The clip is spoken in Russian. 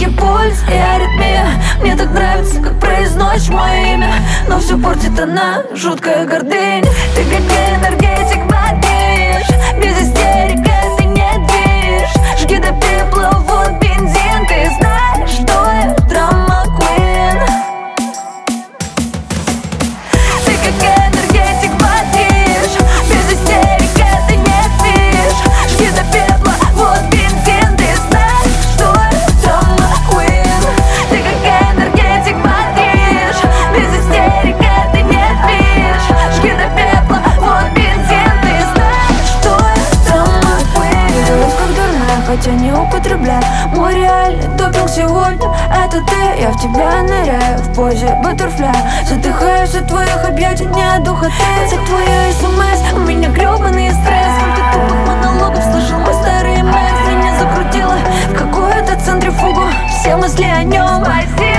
Высокий пульс и аритмия. Мне так нравится, как произносишь мое имя, но все портит она, жуткая гордыня. Ты как энергетик бодишь, без истерик это не движ. Жги до пепла, вот бензин. Ты знаешь, что я драма queen. Ты как энергетик бодишь, без истерик это не движ. Жги до пепла, вот бензин. Ты знаешь, что я драма queen. Ты как энергетик бодишь, без истерик это не движ. Жги до пепла, вот бензин. Ты знаешь, что я драма queen. Как дурная, хотя не употребляю. Мой реальный допинг сегодня это ты. Я в тебя ныряю в позе баттерфляя. Задыхаюсь от твоих объятий, не от духоты. За твои смс у меня гребаный стресс. Сколько тупых монологов слышал мой старый мэн. Меня закрутило в какую-то центрифугу, все мысли о нем. Спасибо.